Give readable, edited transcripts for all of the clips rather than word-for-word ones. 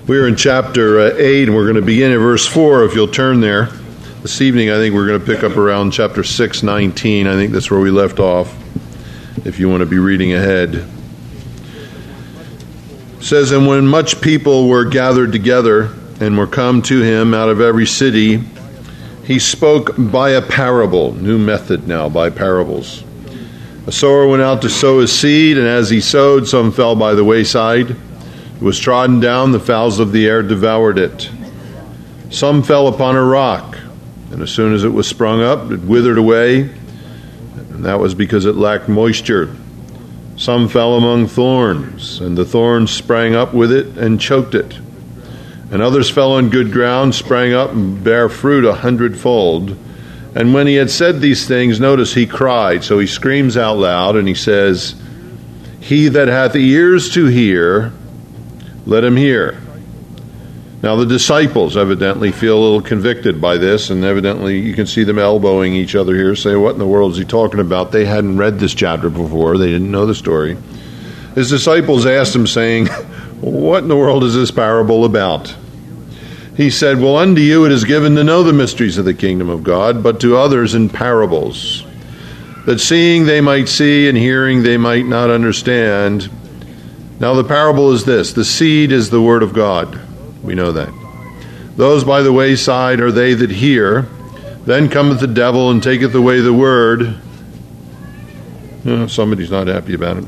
We're in chapter 8, and we're going to begin at verse 4, if you'll turn there. This evening, I think we're going to pick up around chapter 6:19. I think that's where we left off, if you want to be reading ahead. It says, "And when much people were gathered together and were come to him out of every city, he spoke by a parable." New method now, by parables. "A sower went out to sow his seed, and as he sowed, some fell by the wayside. It was trodden down, the fowls of the air devoured it. Some fell upon a rock, and as soon as it was sprung up, it withered away, and that was because it lacked moisture. Some fell among thorns, and the thorns sprang up with it and choked it. And others fell on good ground, sprang up, and bare fruit 100-fold. And when he had said these things, notice he cried." So he screams out loud, and he says, "He that hath ears to hear, let him hear." Now the disciples evidently feel a little convicted by this, and evidently you can see them elbowing each other here, say, what in the world is he talking about? They hadn't read this chapter before. They didn't know the story. His disciples asked him, saying, "What in the world is this parable about?" He said, "Well, unto you it is given to know the mysteries of the kingdom of God, but to others in parables, that seeing they might see, and hearing they might not understand. Now the parable is this: the seed is the word of God." We know that. "Those by the wayside are they that hear. Then cometh the devil and taketh away the word." Somebody's not happy about it.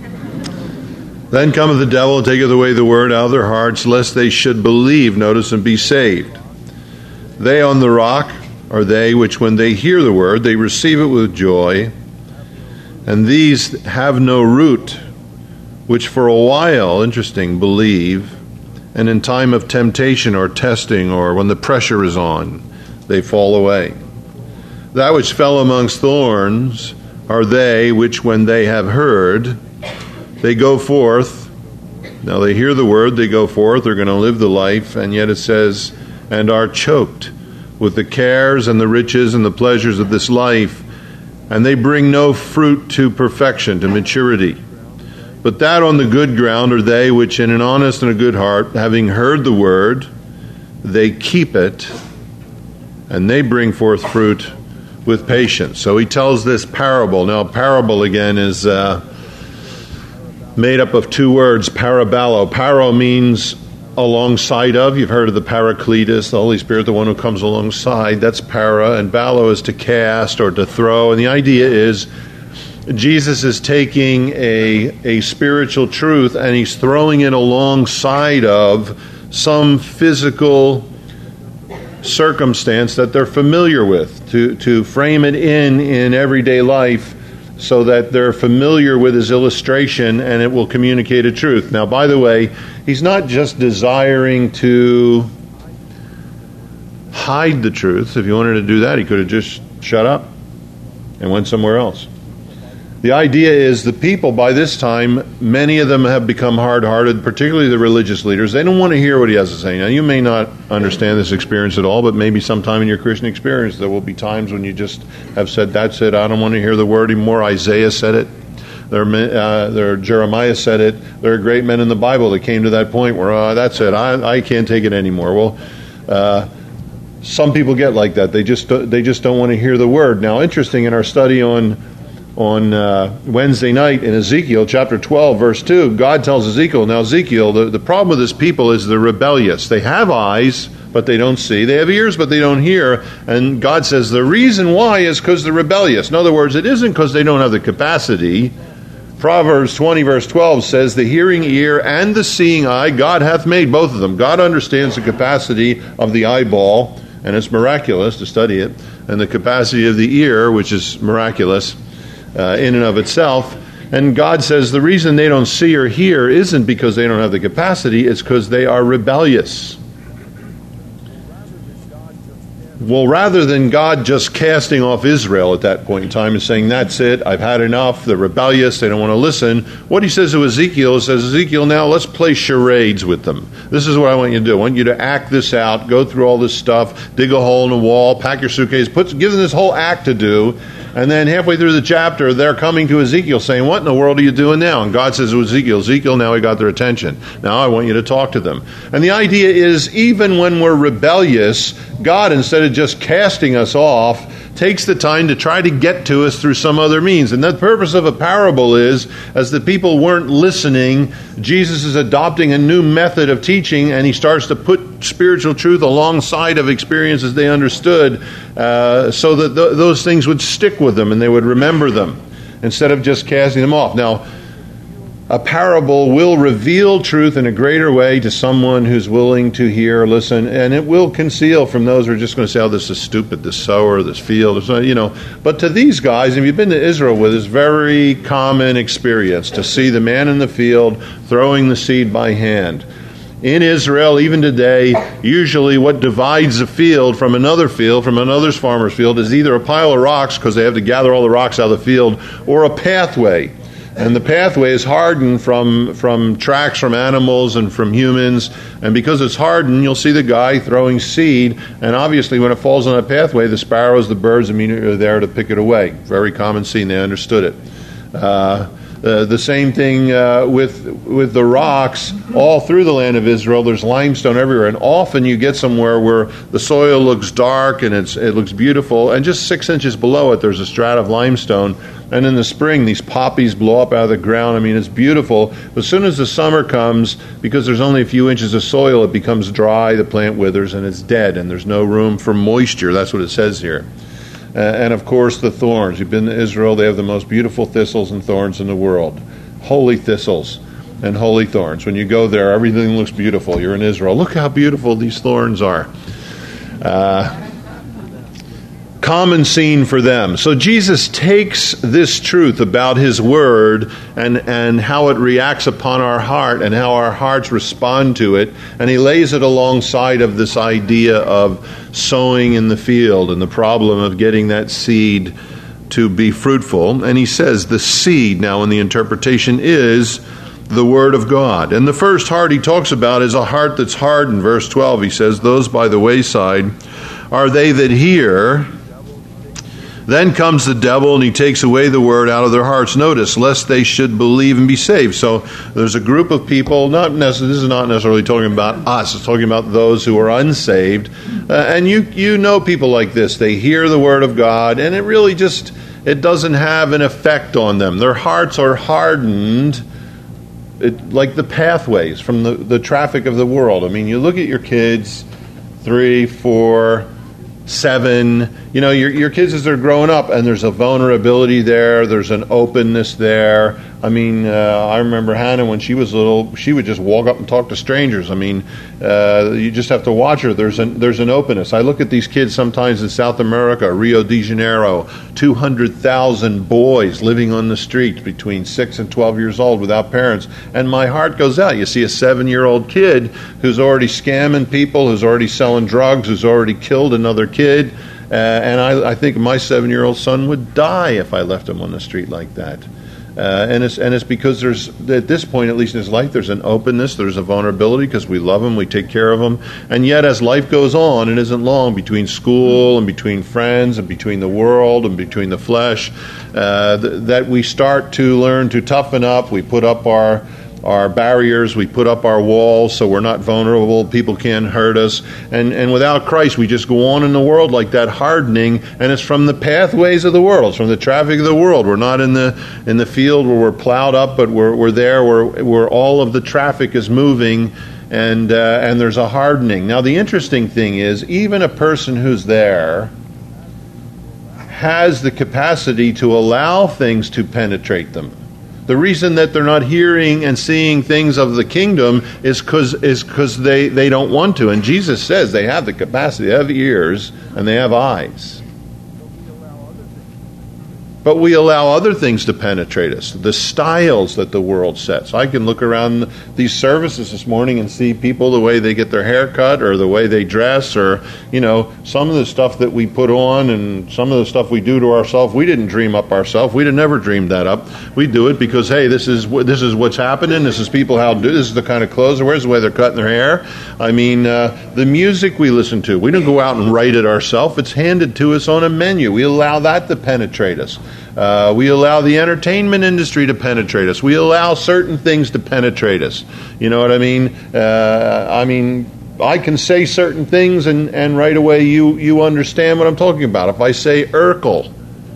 "Then cometh the devil and taketh away the word out of their hearts, lest they should believe," notice, "and be saved. They on the rock are they which, when they hear the word, they receive it with joy. And these have no root, which for a while," interesting, "believe, and in time of temptation or testing, or when the pressure is on, they fall away. That which fell amongst thorns are they which, when they have heard, they go forth." Now they hear the word, they go forth, they're going to live the life, and yet it says, "and are choked with the cares and the riches and the pleasures of this life, and they bring no fruit to perfection," to maturity. "But that on the good ground are they which in an honest and a good heart, having heard the word, they keep it, and they bring forth fruit with patience." So he tells this parable. Now, parable again is made up of two words, paraballo. Paro means alongside of. You've heard of the Paracletus, the Holy Spirit, the one who comes alongside. That's para. And ballo is to cast or to throw. And the idea is Jesus is taking a spiritual truth and he's throwing it alongside of some physical circumstance that they're familiar with, to frame it in everyday life so that they're familiar with his illustration and it will communicate a truth. Now, by the way, he's not just desiring to hide the truth. If he wanted to do that, he could have just shut up and went somewhere else. The idea is the people by this time, many of them have become hard-hearted, particularly the religious leaders. They don't want to hear what he has to say. Now, you may not understand this experience at all, but maybe sometime in your Christian experience there will be times when you just have said, "That's it, I don't want to hear the word anymore." Isaiah said it. Jeremiah said it. There are great men in the Bible that came to that point where, "That's it, I can't take it anymore." Well, some people get like that. They just don't want to hear the word. Now, interesting, in our study on Wednesday night in Ezekiel chapter 12 verse 2, God tells Ezekiel, now Ezekiel, the problem with this people is they're rebellious. They have eyes, but they don't see. They have ears, but they don't hear. And God says the reason why is because they're rebellious. In other words, it isn't because they don't have the capacity. Proverbs 20 verse 12 says, "The hearing ear and the seeing eye, God hath made," both of them. God understands the capacity of the eyeball, and it's miraculous to study it, and the capacity of the ear, which is miraculous in and of itself. And God says the reason they don't see or hear isn't because they don't have the capacity, it's because they are rebellious. Well, rather than God just casting off Israel at that point in time and saying, that's it, I've had enough, they're rebellious, they don't want to listen, what he says to Ezekiel is, Ezekiel, now let's play charades with them. This is what I want you to do. I want you to act this out, go through all this stuff, dig a hole in the wall, pack your suitcase, give them this whole act to do, and then halfway through the chapter, they're coming to Ezekiel saying, what in the world are you doing now? And God says to Ezekiel, now we got their attention. Now I want you to talk to them. And the idea is, even when we're rebellious, God, instead of just casting us off, takes the time to try to get to us through some other means. And the purpose of a parable is, as the people weren't listening, Jesus is adopting a new method of teaching, and he starts to put spiritual truth alongside of experiences they understood, so that those things would stick with them and they would remember them instead of just casting them off. Now, a parable will reveal truth in a greater way to someone who's willing to hear, listen, and it will conceal from those who are just going to say, oh, this is stupid, this sower, this field, But to these guys, if you've been to Israel with, it's very common experience to see the man in the field throwing the seed by hand. In Israel, even today, usually what divides a field from another farmer's field, is either a pile of rocks, because they have to gather all the rocks out of the field, or a pathway. And the pathway is hardened from tracks from animals and from humans. And because it's hardened, you'll see the guy throwing seed. And obviously, when it falls on a pathway, the sparrows, the birds immediately are there to pick it away. Very common scene. They understood it. The same thing with the rocks. All through the land of Israel, there's limestone everywhere. And often you get somewhere where the soil looks dark and it looks beautiful. And just 6 inches below it, there's a strata of limestone. And in the spring, these poppies blow up out of the ground. I mean, it's beautiful. But as soon as the summer comes, because there's only a few inches of soil, it becomes dry, the plant withers, and it's dead. And there's no room for moisture. That's what it says here. And, of course, the thorns. You've been to Israel. They have the most beautiful thistles and thorns in the world. Holy thistles and holy thorns. When you go there, everything looks beautiful. You're in Israel. Look how beautiful these thorns are. Common scene for them. So Jesus takes this truth about his word and how it reacts upon our heart and how our hearts respond to it, and he lays it alongside of this idea of sowing in the field and the problem of getting that seed to be fruitful. And he says the seed, now in the interpretation, is the word of God. And the first heart he talks about is a heart that's hardened. Verse 12, he says, those by the wayside are they that hear. Then comes the devil and he takes away the word out of their hearts. Notice, lest they should believe and be saved. So there's a group of people, this is not necessarily talking about us, it's talking about those who are unsaved. And you know people like this. They hear the word of God and it really it doesn't have an effect on them. Their hearts are hardened, like the pathways from the traffic of the world. I mean, you look at your kids, 3, 4, 7, your kids as they're growing up, and there's a vulnerability there, there's an openness there. I mean, I remember Hannah when she was little, she would just walk up and talk to strangers. I mean, you just have to watch her. There's an openness. I look at these kids sometimes in South America, Rio de Janeiro, 200,000 boys living on the streets between 6 and 12 years old without parents, and my heart goes out. You see a 7-year-old kid who's already scamming people, who's already selling drugs, who's already killed another kid, and I think my 7-year-old son would die if I left him on the street like that. And it's because there's, at this point, at least in his life, there's an openness, there's a vulnerability because we love him, we take care of him. And yet, as life goes on, it isn't long between school and between friends and between the world and between the flesh, that we start to learn to toughen up. We put up our barriers, we put up our walls so we're not vulnerable, people can't hurt us, and without Christ we just go on in the world like that, hardening, and it's from the pathways of the world, it's from the traffic of the world. We're not in the field where we're plowed up, but we're there where all of the traffic is moving, and there's a hardening. Now the interesting thing is, even a person who's there has the capacity to allow things to penetrate them. The reason that they're not hearing and seeing things of the kingdom is because they don't want to. And Jesus says they have the capacity, they have ears, and they have eyes. But we allow other things to penetrate us, the styles that the world sets. I can look around these services this morning and see people, the way they get their hair cut or the way they dress, or, some of the stuff that we put on and some of the stuff we do to ourselves. We didn't dream up ourselves. We'd have never dreamed that up. We do it because, hey, this is what's happening. This is people how to do. This is the kind of clothes they wear. This is the way they're cutting their hair. I mean, the music we listen to, we don't go out and write it ourselves. It's handed to us on a menu. We allow that to penetrate us. We allow the entertainment industry to penetrate us. We allow certain things to penetrate us. You know what I mean? I can say certain things, and right away you understand what I'm talking about. If I say Urkel.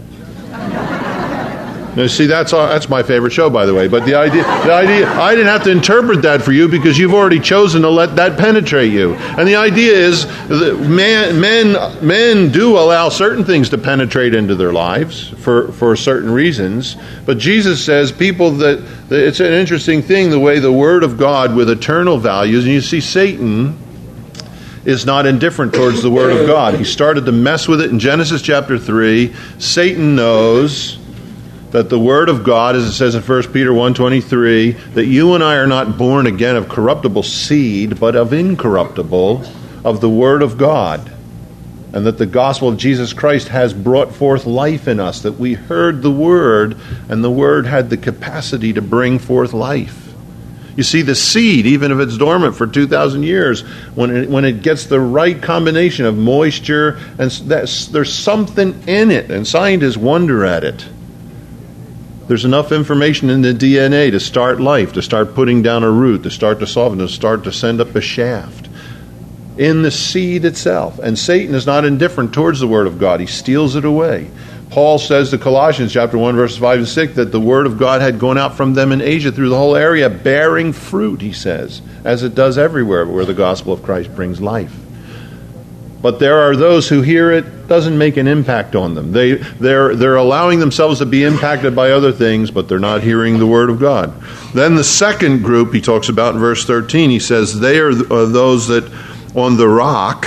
Now, see, that's my favorite show, by the way. But the idea, I didn't have to interpret that for you because you've already chosen to let that penetrate you. And the idea is that men do allow certain things to penetrate into their lives for certain reasons. But Jesus says people that it's an interesting thing, the way the Word of God with eternal values, and you see Satan is not indifferent towards the Word of God. He started to mess with it in Genesis chapter 3. Satan knows that the Word of God, as it says in 1 Peter 1:23, that you and I are not born again of corruptible seed, but of incorruptible, of the Word of God. And that the gospel of Jesus Christ has brought forth life in us, that we heard the Word, and the Word had the capacity to bring forth life. You see, the seed, even if it's dormant for 2,000 years, when it gets the right combination of moisture, and there's something in it, and scientists wonder at it. There's enough information in the DNA to start life, to start putting down a root, to start to soften, to start to send up a shaft in the seed itself. And Satan is not indifferent towards the Word of God. He steals it away. Paul says to Colossians chapter 1, verses 5 and 6, that the Word of God had gone out from them in Asia through the whole area, bearing fruit, he says, as it does everywhere where the gospel of Christ brings life. But there are those who hear it, doesn't make an impact on them. They're allowing themselves to be impacted by other things, but they're not hearing the Word of God. Then the second group he talks about in verse 13, he says, they are those that on the rock,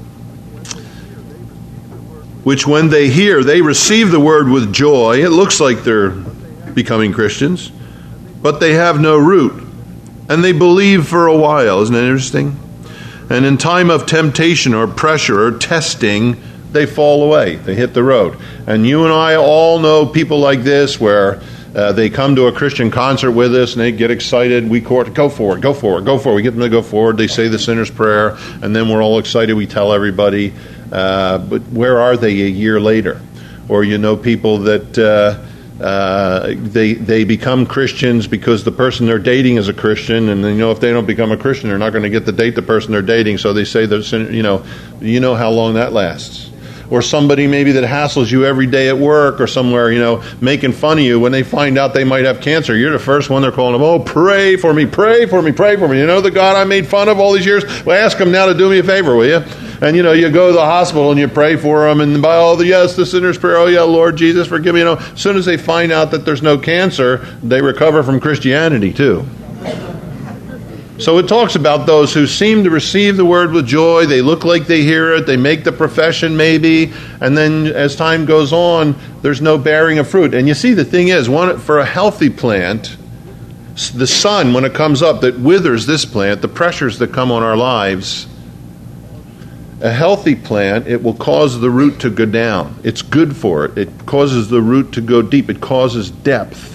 which when they hear, they receive the Word with joy. It looks like they're becoming Christians, but they have no root. And they believe for a while. Isn't that interesting? And in time of temptation or pressure or testing, they fall away. They hit the road. And you and I all know people like this where they come to a Christian concert with us and they get excited. We court, go for it. We get them to go forward. They say the sinner's prayer, and then we're all excited. We tell everybody. But where are they a year later? Or people that they become Christians because the person they're dating is a Christian, and if they don't become a Christian, they're not going to get to date the person they're dating. So they say that you know how long that lasts. Or somebody maybe that hassles you every day at work or somewhere, making fun of you. When they find out they might have cancer, you're the first one they're calling them. Oh, pray for me. The God I made fun of all these years. Well, ask him now to do me a favor, will you? And you go to the hospital and you pray for them, and by all the sinner's prayer, oh yeah, Lord Jesus, forgive me. As soon as they find out that there's no cancer, they recover from Christianity too. So it talks about those who seem to receive the Word with joy. They look like they hear it. They make the profession maybe. And then as time goes on, there's no bearing of fruit. And you see, the thing is, for a healthy plant, the sun, when it comes up, that withers this plant, the pressures that come on our lives, a healthy plant, it will cause the root to go down. It's good for it. It causes the root to go deep. It causes depth.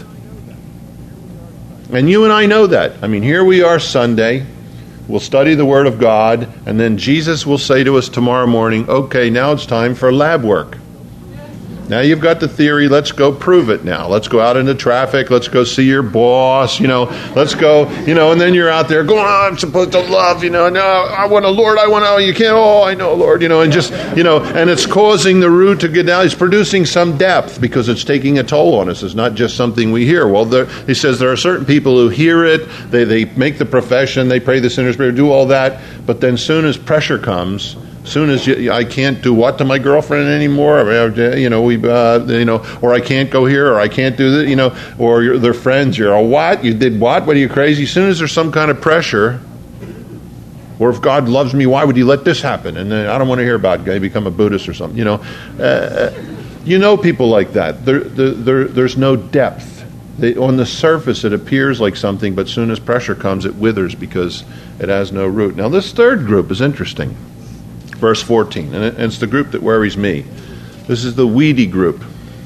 And you and I know that. Here we are Sunday. We'll study the Word of God, and then Jesus will say to us tomorrow morning, okay, now it's time for lab work. Now you've got the theory, let's go prove it now. Let's go out into traffic, let's go see your boss, let's go, and then you're out there going, oh, I'm supposed to love, no, I want to, Lord, you can't, oh, I know, Lord, and just, and it's causing the root to get down. It's producing some depth because it's taking a toll on us. It's not just something we hear. Well, he says there are certain people who hear it, they make the profession, they pray the sinner's prayer, do all that, but then soon as pressure comes, soon as I can't do what to my girlfriend anymore, or I can't go here, or I can't do that, or their friends, you're a what? You did what? What are you crazy? As soon as there's some kind of pressure, or if God loves me, why would He let this happen? And then I don't want to hear about it. I become a Buddhist or something, You know people like that. There's no depth. On the surface it appears like something, but as soon as pressure comes, it withers because it has no root. Now this third group is interesting. Verse 14, and it's the group that worries me. This is the weedy group.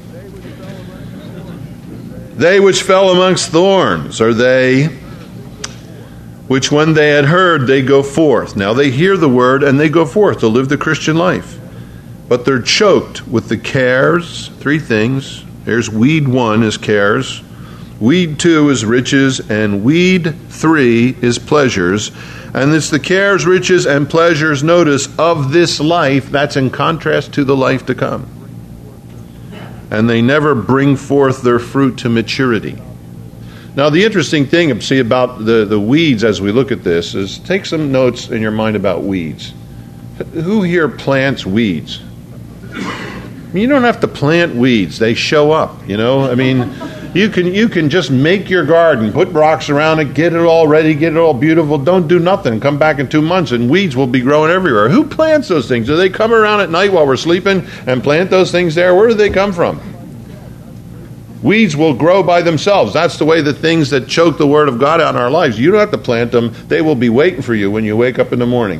They which fell amongst thorns are they which when they had heard, they go forth. Now they hear the word and they go forth to live the Christian life. But they're choked with the cares, three things. Here's weed 1 is cares. Weed 2 is riches. And weed 3 is pleasures. And it's the cares, riches, and pleasures, notice, of this life. That's in contrast to the life to come. And they never bring forth their fruit to maturity. Now, the interesting thing, see, about the weeds as we look at this is take some notes in your mind about weeds. Who here plants weeds? You don't have to plant weeds. They show up, you know. I mean, you can just make your garden, put rocks around it, get it all ready, get it all beautiful. Don't do nothing. Come back in 2 months and weeds will be growing everywhere. Who plants those things? Do they come around at night while we're sleeping and plant those things there? Where do they come from? Weeds will grow by themselves. That's the way the things that choke the Word of God out in our lives. You don't have to plant them. They will be waiting for you when you wake up in the morning.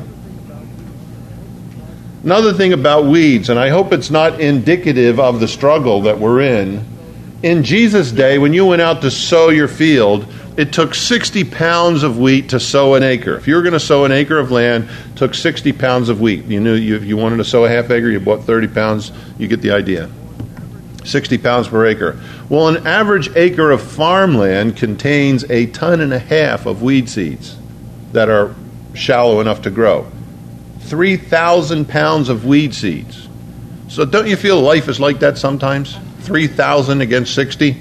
Another thing about weeds, and I hope it's not indicative of the struggle that we're in Jesus' day, when you went out to sow your field, it took 60 pounds of wheat to sow an acre. If you were going to sow an acre of land, it took 60 pounds of wheat. You knew if you wanted to sow a half acre, you bought 30 pounds. You get the idea. 60 pounds per acre. Well, an average acre of farmland contains 1.5 tons of weed seeds that are shallow enough to grow. 3,000 pounds of weed seeds. So don't you feel life is like that sometimes? 3,000 against 60?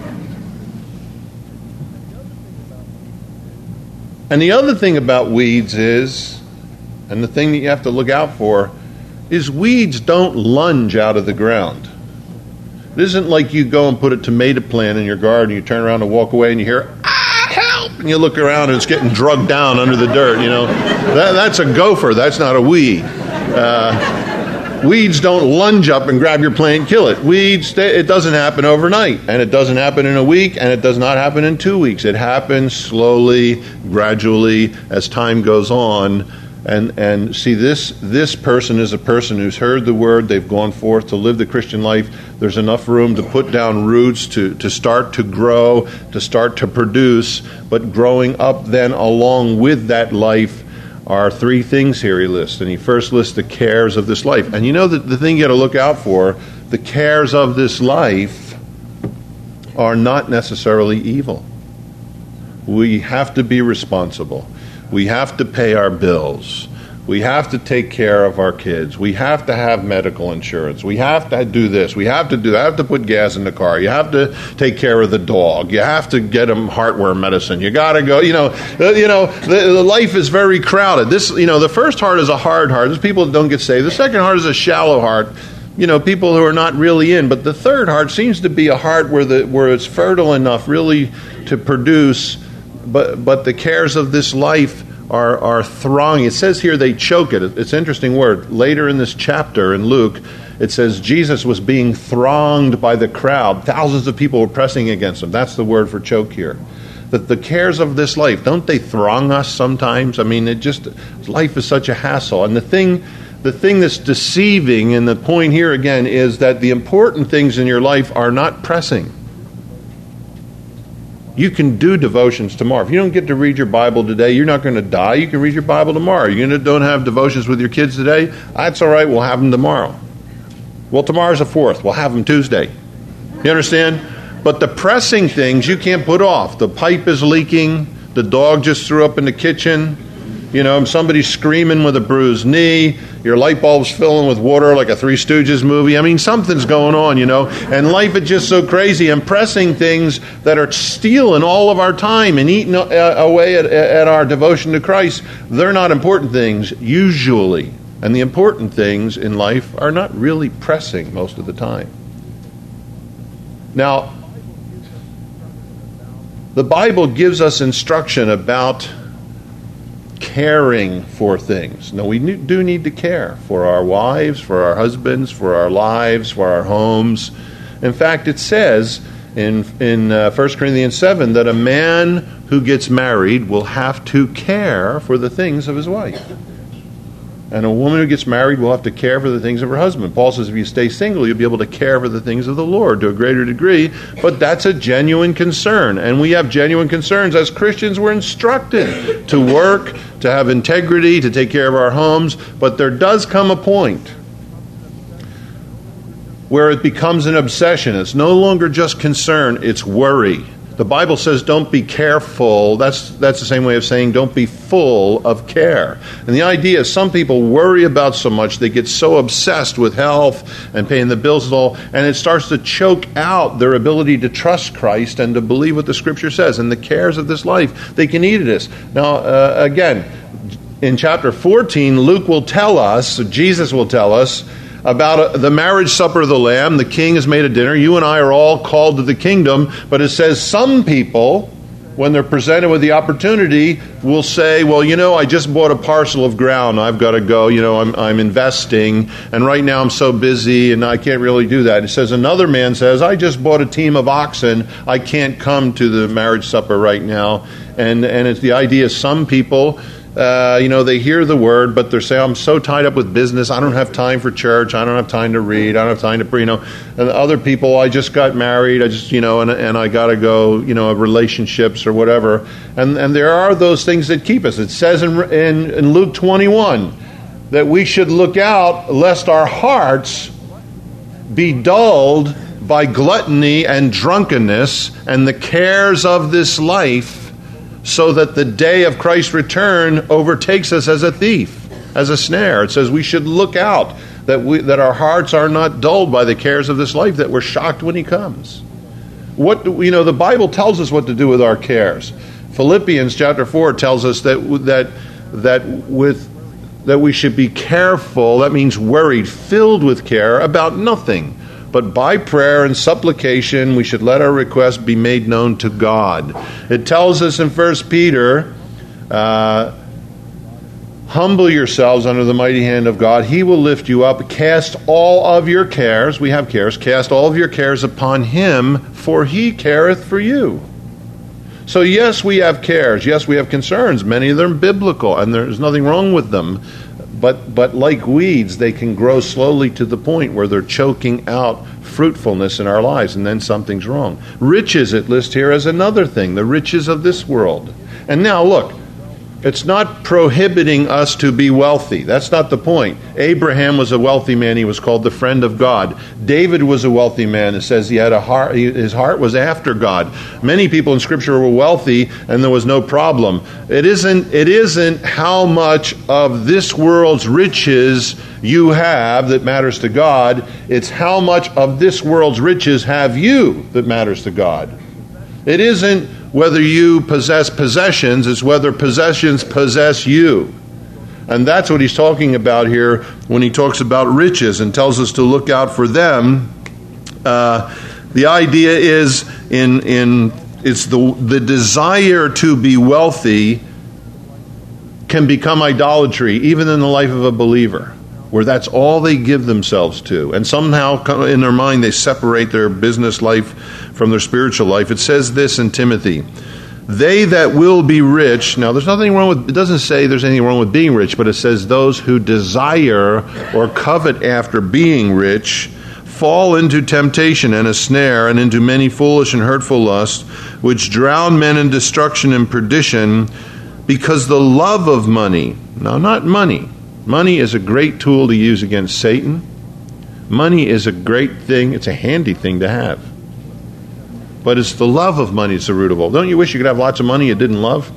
And the other thing about weeds is, and the thing that you have to look out for, is weeds don't lunge out of the ground. It isn't like you go and put a tomato plant in your garden, you turn around and walk away and you hear, help! And you look around and it's getting drugged down under the dirt, you know. That's a gopher, that's not a weed. Weeds don't lunge up and grab your plant and kill it. Weeds, it doesn't happen overnight, and it doesn't happen in a week, and it does not happen in 2 weeks. It happens slowly, gradually, as time goes on. And see, this person is a person who's heard the word, they've gone forth to live the Christian life. There's enough room to put down roots, to start to grow, to start to produce. But growing up then along with that life are three things here he lists. And he first lists the cares of this life. And you know the thing you got to look out for, the cares of this life are not necessarily evil. We have to be responsible. We have to pay our bills. We have to take care of our kids. We have to have medical insurance. We have to do this. We have to do that. I have to put gas in the car. You have to take care of the dog. You have to get him heartworm medicine. You got to go. The life is very crowded. The first heart is a hard heart. There's people that don't get saved. The second heart is a shallow heart. People who are not really in. But the third heart seems to be a heart where it's fertile enough really to produce. But the cares of this life are thronging. It says here they choke it. It's an interesting word. Later in this chapter in Luke, it says Jesus was being thronged by the crowd. Thousands of people were pressing against him. That's the word for choke here. That the cares of this life, don't they throng us sometimes? I mean, life is such a hassle. And the thing that's deceiving, and the point here again, is that the important things in your life are not pressing. You can do devotions tomorrow. If you don't get to read your Bible today, you're not going to die. You can read your Bible tomorrow. You don't have devotions with your kids today? That's all right. We'll have them tomorrow. Well, tomorrow's the 4th. We'll have them Tuesday. You understand? But the pressing things you can't put off. The pipe is leaking. The dog just threw up in the kitchen. Somebody's screaming with a bruised knee. Your light bulb's filling with water like a Three Stooges movie. I mean, something's going on, And life is just so crazy. And pressing things that are stealing all of our time and eating away at our devotion to Christ, they're not important things, usually. And the important things in life are not really pressing most of the time. Now, the Bible gives us instruction about caring for things. No, we do need to care for our wives, for our husbands, for our lives, for our homes. In fact, it says in 1 Corinthians 7 that a man who gets married will have to care for the things of his wife. And a woman who gets married will have to care for the things of her husband. Paul says if you stay single, you'll be able to care for the things of the Lord to a greater degree. But that's a genuine concern. And we have genuine concerns. As Christians, we're instructed to work, to have integrity, to take care of our homes. But there does come a point where it becomes an obsession. It's no longer just concern, it's worry. The Bible says don't be careful. That's the same way of saying don't be full of care. And the idea is some people worry about so much, they get so obsessed with health and paying the bills and all, and it starts to choke out their ability to trust Christ and to believe what the Scripture says. And the cares of this life, they can eat at us. Now, again, in chapter 14, Luke will tell us, Jesus will tell us, about the marriage supper of the Lamb. The king has made a dinner. You and I are all called to the kingdom. But it says some people, when they're presented with the opportunity, will say, well, I just bought a parcel of ground. I've got to go. I'm investing. And right now I'm so busy and I can't really do that. It says another man says, I just bought a team of oxen. I can't come to the marriage supper right now. And it's the idea some people, they hear the word, but they're saying, I'm so tied up with business, I don't have time for church, I don't have time to read, I don't have time to pray, And other people, I just got married, and I got to go, relationships or whatever. And there are those things that keep us. It says in Luke 21 that we should look out lest our hearts be dulled by gluttony and drunkenness and the cares of this life, so that the day of Christ's return overtakes us as a thief, as a snare. It says we should look out, that our hearts are not dulled by the cares of this life, that we're shocked when he comes. The Bible tells us what to do with our cares. Philippians chapter 4 tells us that we should be careful, that means worried, filled with care about nothing. But by prayer and supplication, we should let our requests be made known to God. It tells us in 1 Peter, humble yourselves under the mighty hand of God. He will lift you up. Cast all of your cares, we have cares, cast all of your cares upon him, for he careth for you. So yes, we have cares. Yes, we have concerns. Many of them biblical, and there's nothing wrong with them. But like weeds, they can grow slowly to the point where they're choking out fruitfulness in our lives, and then something's wrong. Riches, it lists here as another thing, the riches of this world. And now look, it's not prohibiting us to be wealthy. That's not the point. Abraham was a wealthy man. He was called the friend of God. David was a wealthy man. It says he had a heart. His heart was after God. Many people in Scripture were wealthy, and there was no problem. It isn't how much of this world's riches you have that matters to God. It's how much of this world's riches have you that matters to God. It isn't whether you possess possessions, it's whether possessions possess you. And that's what he's talking about here when he talks about riches and tells us to look out for them. The idea is it's the desire to be wealthy can become idolatry, even in the life of a believer, where that's all they give themselves to. And somehow in their mind they separate their business life from their spiritual life. It says this in Timothy, they that will be rich. Now there's nothing wrong with, it doesn't say there's anything wrong with being rich, but it says those who desire or covet after being rich fall into temptation and a snare and into many foolish and hurtful lusts, which drown men in destruction and perdition, because the love of money, now not money, money is a great tool to use against Satan. Money is a great thing. It's a handy thing to have. But it's the love of money that's the root of all. Don't you wish you could have lots of money you didn't love?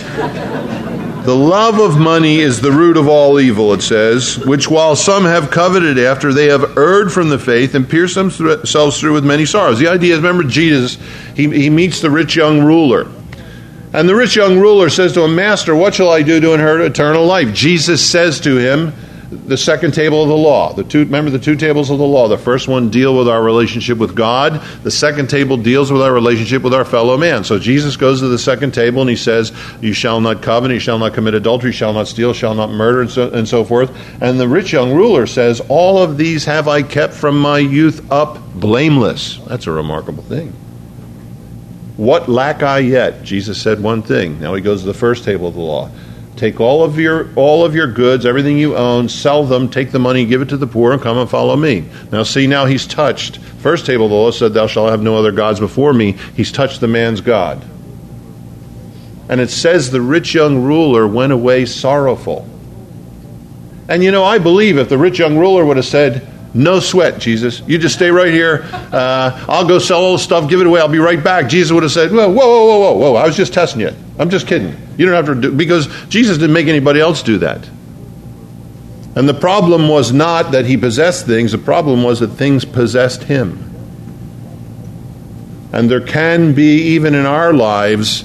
The love of money is the root of all evil, it says, which while some have coveted after, they have erred from the faith and pierced themselves through with many sorrows. The idea is, remember Jesus, he meets the rich young ruler. And the rich young ruler says to him, Master, what shall I do to inherit eternal life? Jesus says to him, the second table of the law. Remember the two tables of the law. The first one deals with our relationship with God. The second table deals with our relationship with our fellow man. So Jesus goes to the second table and he says, you shall not covet, you shall not commit adultery, you shall not steal, shall not murder, and so forth. And the rich young ruler says, all of these have I kept from my youth up blameless. That's a remarkable thing. What lack I yet? Jesus said one thing. Now he goes to the first table of the law. Take all of your goods, everything you own, sell them, take the money, give it to the poor, and come and follow me. Now see, now he's touched. First table of the law said, thou shalt have no other gods before me. He's touched the man's God. And it says the rich young ruler went away sorrowful. And I believe if the rich young ruler would have said, no sweat, Jesus, you just stay right here. I'll go sell all the stuff, give it away, I'll be right back. Jesus would have said, whoa, I was just testing you. I'm just kidding. You don't have to do, because Jesus didn't make anybody else do that. And the problem was not that he possessed things, the problem was that things possessed him. And there can be, even in our lives,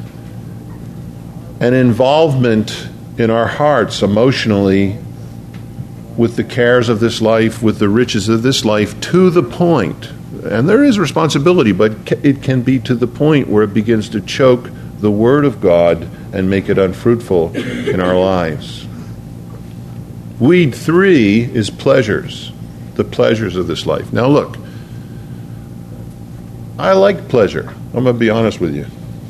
an involvement in our hearts emotionally with the cares of this life, with the riches of this life, to the point, and there is responsibility, but it can be to the point where it begins to choke the Word of God and make it unfruitful in our lives. Weed 3 is pleasures, the pleasures of this life. Now look, I like pleasure. I'm going to be honest with you.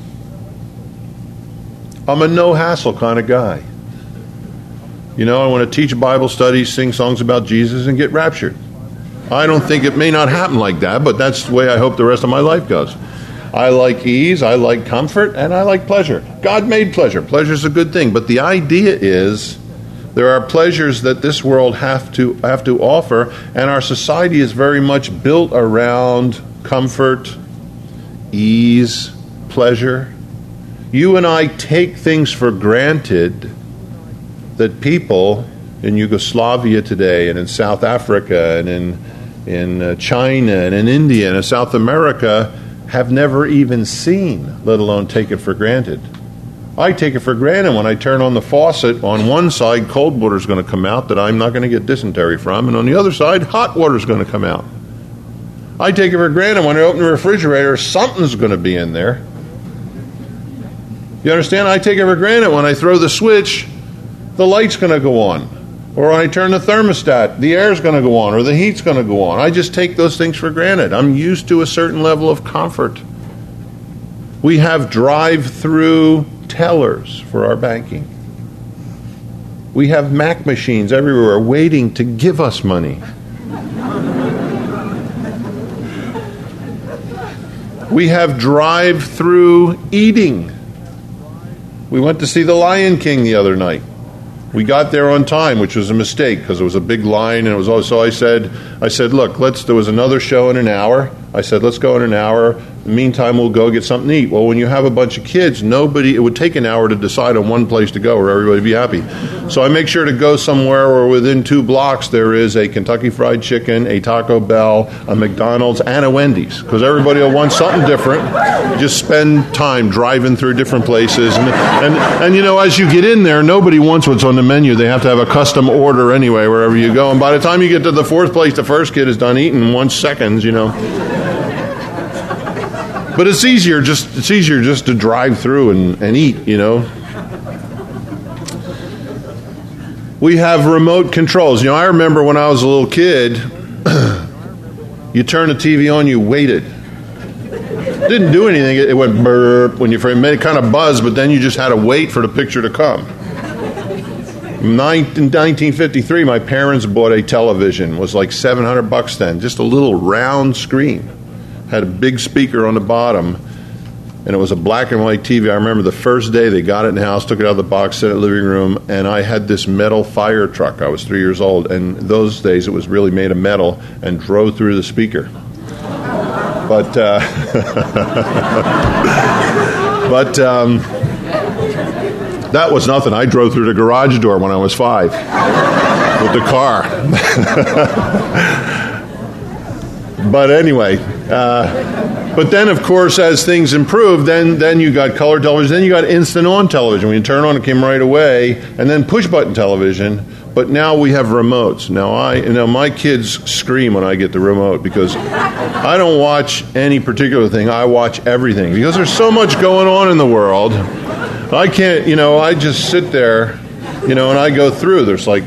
I'm a no-hassle kind of guy. I want to teach Bible studies, sing songs about Jesus, and get raptured. I don't think it may not happen like that, but that's the way I hope the rest of my life goes. I like ease, I like comfort, and I like pleasure. God made pleasure. Pleasure is a good thing. But the idea is there are pleasures that this world have to offer, and our society is very much built around comfort, ease, pleasure. You and I take things for granted that people in Yugoslavia today and in South Africa and in China and in India and in South America have never even seen, let alone take it for granted. I take it for granted when I turn on the faucet, on one side cold water is going to come out that I'm not going to get dysentery from, and on the other side hot water is going to come out. I take it for granted when I open the refrigerator, something's going to be in there. You understand? I take it for granted when I throw the switch, the light's going to go on. Or when I turn the thermostat, the air's going to go on, or the heat's going to go on. I just take those things for granted. I'm used to a certain level of comfort. We have drive-through tellers for our banking. We have Mac machines everywhere waiting to give us money. We have drive-through eating. We went to see The Lion King the other night. We got there on time, which was a mistake because it was a big line, and it was also I said, look, there was another show in an hour. I said, let's go in an hour. In the meantime, we'll go get something to eat. Well, when you have a bunch of kids, it would take an hour to decide on one place to go where everybody would be happy. So I make sure to go somewhere where within 2 blocks there is a Kentucky Fried Chicken, a Taco Bell, a McDonald's, and a Wendy's, because everybody will want something different. Just spend time driving through different places. And as you get in there, nobody wants what's on the menu. They have to have a custom order anyway, wherever you go. And by the time you get to the 4th place, the first kid is done eating in 1 second, But it's easier just to drive through and eat, We have remote controls. I remember when I was a little kid, you turn the TV on, you waited. Didn't do anything. It went burp when you made it kind of buzz, but then you just had to wait for the picture to come. In 1953, my parents bought a television. It was like $700 then, just a little round screen. Had a big speaker on the bottom, and it was a black and white TV. I remember the first day they got it in the house, took it out of the box, set it in the living room, and I had this metal fire truck. I was 3 years old, and those days it was really made of metal and drove through the speaker. But that was nothing. I drove through the garage door when I was 5 with the car. But anyway, but then, of course, as things improved, then you got color television, then you got instant-on television. When you turn on, it came right away, and then push-button television, But now we have remotes. Now my kids scream when I get the remote because I don't watch any particular thing. I watch everything because there's so much going on in the world. I can't, I just sit there, and I go through. There's like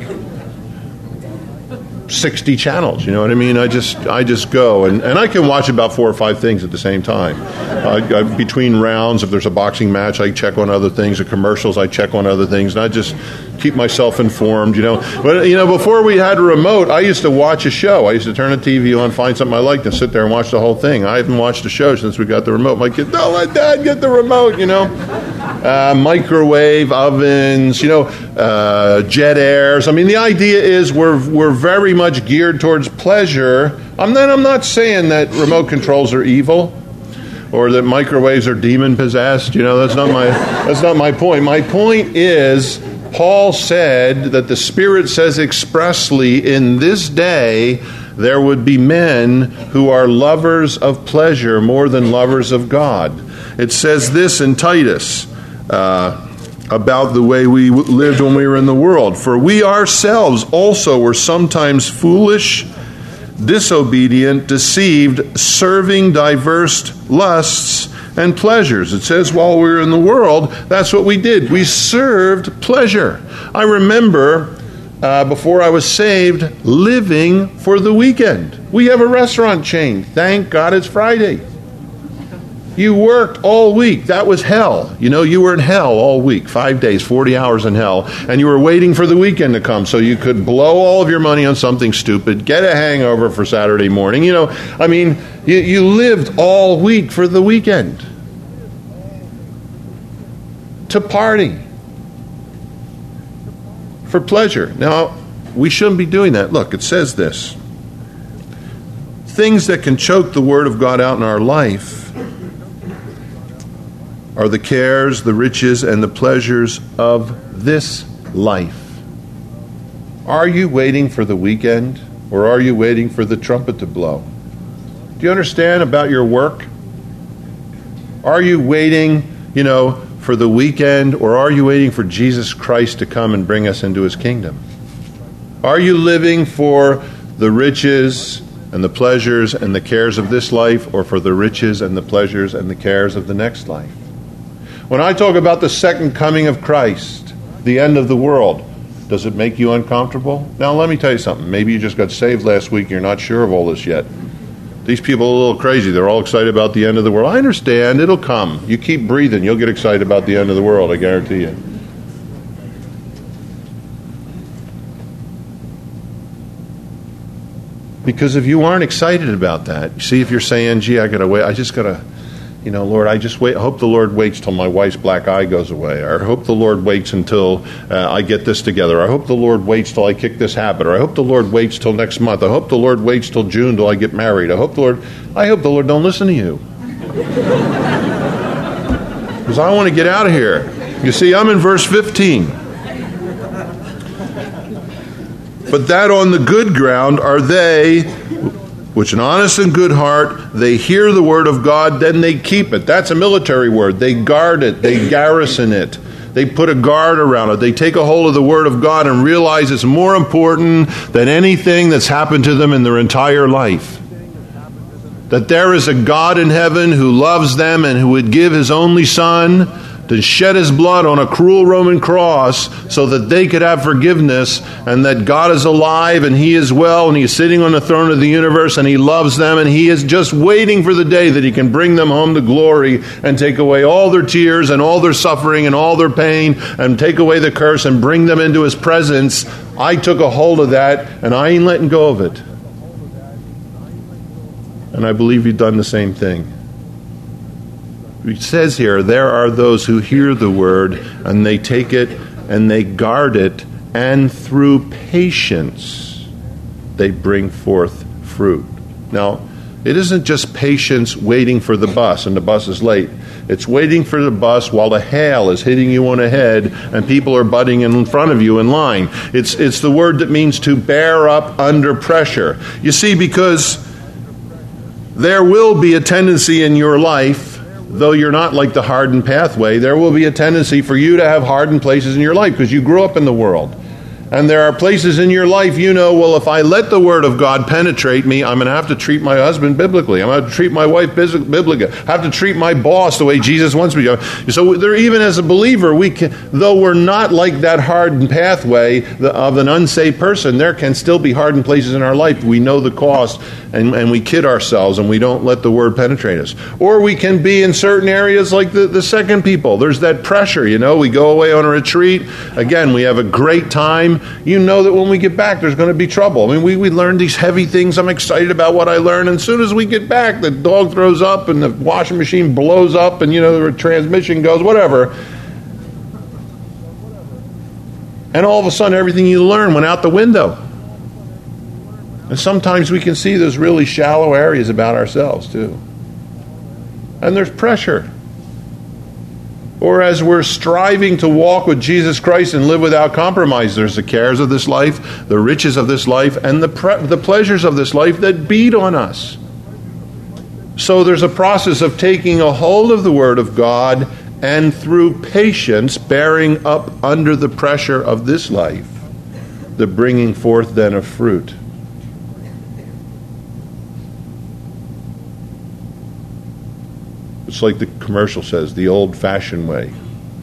60 channels, you know what I mean? I just go, and I can watch about 4 or 5 things at the same time. Between rounds, if there's a boxing match, I check on other things. The commercials, I check on other things, and I just keep myself informed, But, before we had a remote, I used to watch a show. I used to turn the TV on, find something I liked, and sit there and watch the whole thing. I haven't watched a show since we got the remote. My kids, don't let Dad get the remote, Microwave ovens, jet airs. I mean, the idea is we're very much geared towards pleasure. I'm not saying that remote controls are evil or that microwaves are demon possessed. That's not my point. My point is, Paul said that the Spirit says expressly, in this day there would be men who are lovers of pleasure more than lovers of God. It says this in Titus about the way we lived when we were in the world. For we ourselves also were sometimes foolish, disobedient, deceived, serving diverse lusts and pleasures. It says while we were in the world, that's what we did. We served pleasure. I remember before I was saved, living for the weekend. We have a restaurant chain. Thank God it's Friday. You worked all week. That was hell. You were in hell all week, 5 days, 40 hours in hell, and you were waiting for the weekend to come so you could blow all of your money on something stupid, get a hangover for Saturday morning. You lived all week for the weekend to party, for pleasure. Now, we shouldn't be doing that. Look, it says this. Things that can choke the Word of God out in our life are the cares, the riches, and the pleasures of this life. Are you waiting for the weekend, or are you waiting for the trumpet to blow? Do you understand about your work? Are you waiting, for the weekend, or are you waiting for Jesus Christ to come and bring us into His kingdom? Are you living for the riches and the pleasures and the cares of this life, or for the riches and the pleasures and the cares of the next life? When I talk about the second coming of Christ, the end of the world, does it make you uncomfortable? Now, let me tell you something. Maybe you just got saved last week and you're not sure of all this yet. These people are a little crazy. They're all excited about the end of the world. I understand. It'll come. You keep breathing, you'll get excited about the end of the world, I guarantee you. Because if you aren't excited about that, you see, if you're saying, gee, I got to wait, I just got to, Lord, I just wait. I hope the Lord waits till my wife's black eye goes away. Or I hope the Lord waits until I get this together. I hope the Lord waits till I kick this habit. Or I hope the Lord waits till next month. I hope the Lord waits till June till I get married. I hope the Lord don't listen to you. Because I want to get out of here. You see, I'm in verse 15. But that on the good ground are they which an honest and good heart, they hear the word of God, then they keep it. That's a military word. They guard it. They garrison it. They put a guard around it. They take a hold of the word of God and realize it's more important than anything that's happened to them in their entire life. That there is a God in heaven who loves them and who would give His only Son to shed His blood on a cruel Roman cross so that they could have forgiveness, and that God is alive and He is well and He is sitting on the throne of the universe and He loves them, and He is just waiting for the day that He can bring them home to glory and take away all their tears and all their suffering and all their pain and take away the curse and bring them into His presence. I took a hold of that and I ain't letting go of it. And I believe you've done the same thing. It says here, there are those who hear the word and they take it and they guard it, and through patience they bring forth fruit. Now, it isn't just patience waiting for the bus and the bus is late. It's waiting for the bus while the hail is hitting you on the head and people are butting in front of you in line. It's the word that means to bear up under pressure. You see, because there will be a tendency in your life, though you're not like the hardened pathway, there will be a tendency for you to have hardened places in your life because you grew up in the world. And there are places in your life well, if I let the Word of God penetrate me, I'm going to have to treat my husband biblically. I'm going to have to treat my wife biblically. I have to treat my boss the way Jesus wants me to. So there, even as a believer, though we're not like that hardened pathway of an unsaved person, there can still be hardened places in our life. We know the cost, and we kid ourselves, and we don't let the Word penetrate us. Or we can be in certain areas like the second people. There's that pressure, we go away on a retreat. Again, we have a great time. You know that when we get back, there's going to be trouble. I mean, we learn these heavy things. I'm excited about what I learned. And as soon as we get back, the dog throws up and the washing machine blows up and, the transmission goes, whatever. And all of a sudden, everything you learn went out the window. And sometimes we can see those really shallow areas about ourselves, too. And there's pressure. Or as we're striving to walk with Jesus Christ and live without compromise, there's the cares of this life, the riches of this life, and the pleasures of this life that beat on us. So there's a process of taking a hold of the Word of God and through patience bearing up under the pressure of this life, the bringing forth then of fruit. It's like the commercial says, the old-fashioned way.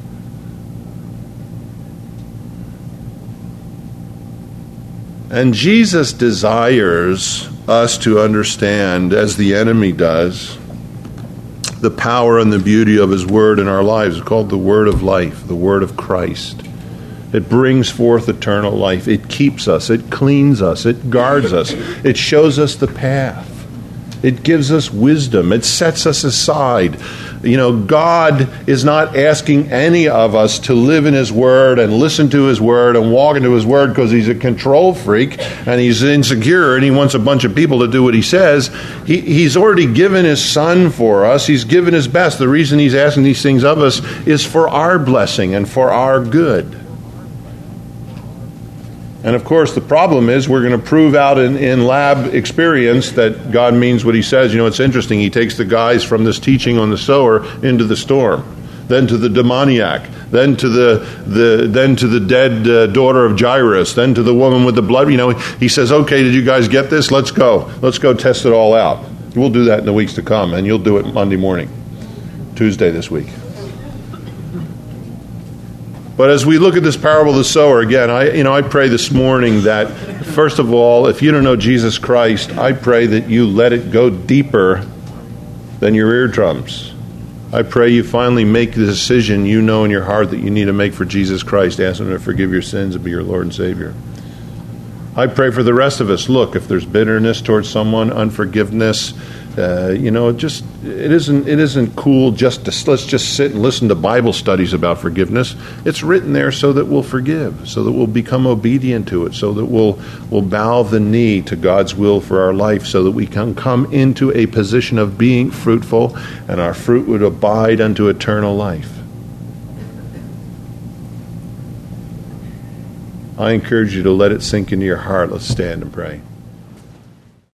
And Jesus desires us to understand, as the enemy does, the power and the beauty of His Word in our lives. It's called the Word of life, the Word of Christ. It brings forth eternal life. It keeps us. It cleans us. It guards us. It shows us the path. It gives us wisdom. It sets us aside. God is not asking any of us to live in His Word and listen to His Word and walk into His Word because He's a control freak and He's insecure and He wants a bunch of people to do what He says. He's already given His Son for us. He's given His best. The reason He's asking these things of us is for our blessing and for our good. And of course, the problem is we're going to prove out in lab experience that God means what He says. It's interesting. He takes the guys from this teaching on the sower into the storm, then to the demoniac, then to the dead daughter of Jairus, then to the woman with the blood. He says, "Okay, did you guys get this? Let's go test it all out." We'll do that in the weeks to come, and you'll do it Monday morning, Tuesday this week. But as we look at this parable of the sower, again, I pray this morning that, first of all, if you don't know Jesus Christ, I pray that you let it go deeper than your eardrums. I pray you finally make the decision you know in your heart that you need to make for Jesus Christ. Ask Him to forgive your sins and be your Lord and Savior. I pray for the rest of us. Look, if there's bitterness towards someone, unforgiveness, it isn't cool let's just sit and listen to Bible studies about forgiveness. It's written there so that we'll forgive, so that we'll become obedient to it, so that we'll bow the knee to God's will for our life, so that we can come into a position of being fruitful, and our fruit would abide unto eternal life. I encourage you to let it sink into your heart. Let's stand and pray.